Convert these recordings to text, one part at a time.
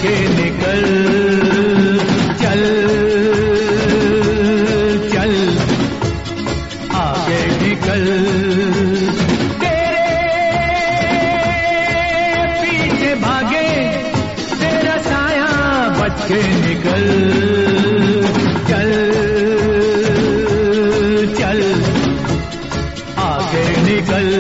के निकल, चल चल आगे निकल, तेरे पीछे भागे तेरा साया, बच के निकल, चल चल आगे निकल।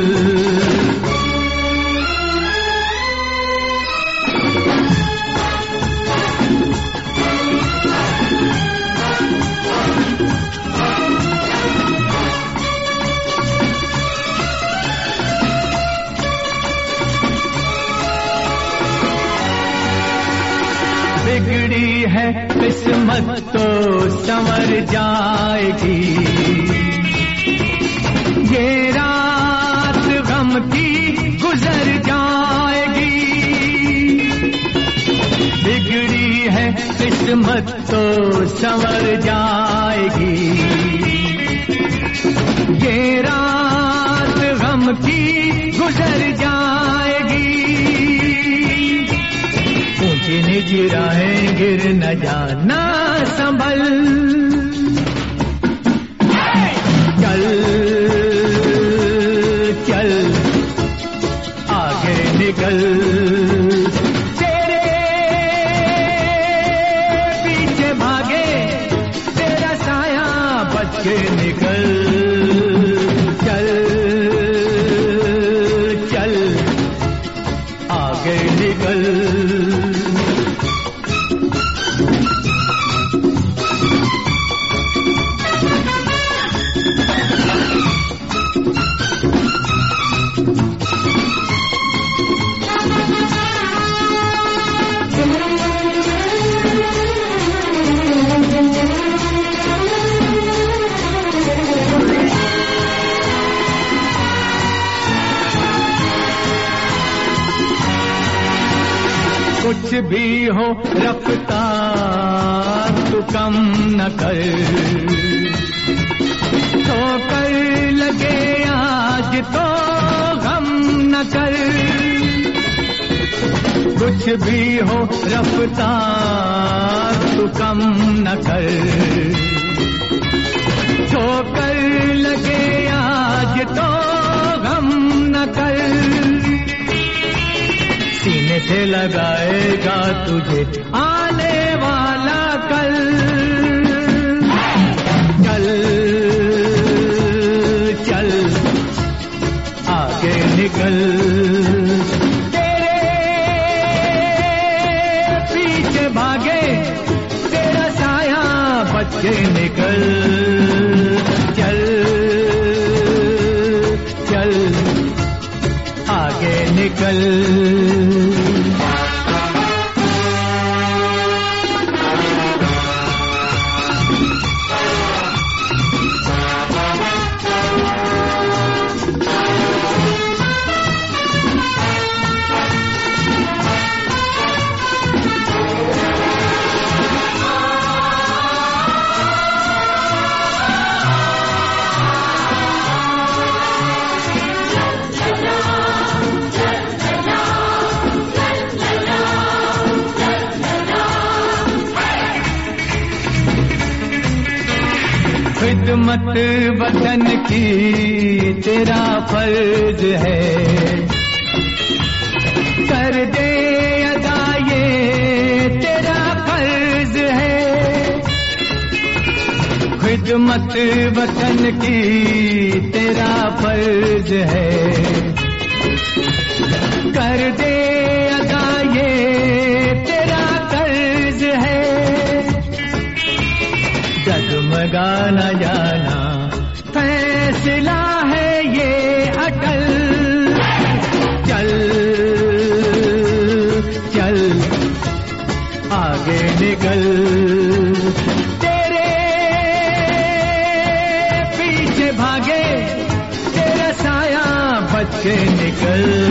बिगड़ी है किस्मत तो संवर जाएगी, ये रात गम की गुजर जाएगी। बिगड़ी है किस्मत तो संवर जाएगी, ये रात गम की गुजर जाएगी। ऊंची नीची राहें गिर न जाना संभल, चल चल आगे निकल, तेरे पीछे भागे तेरा साया, बच के निकल, चल चल आगे निकल। कुछ भी हो रफ्तार तू कम न कर, ठोकर लगे आज तो गम न कर। कुछ भी हो रफ्तार तू कम न कर, ठोकर लगे आज तो गम न कर। सीने से लगाएगा तुझे आने वाला कल, चल चल आगे निकल, तेरे पीछे भागे तेरा साया, बच के निकल, चल चल आगे निकल। खिदमत वतन की तेरा फर्ज है, कर दे अदा ये तेरा फर्ज है। खिदमत वतन की तेरा फर्ज है, कर दे अदा ये तेरा कर्ज है। डगमगा न जाना फैसला है ये अटल, चल चल आगे निकल, तेरे पीछे भागे तेरा साया, बच के निकल,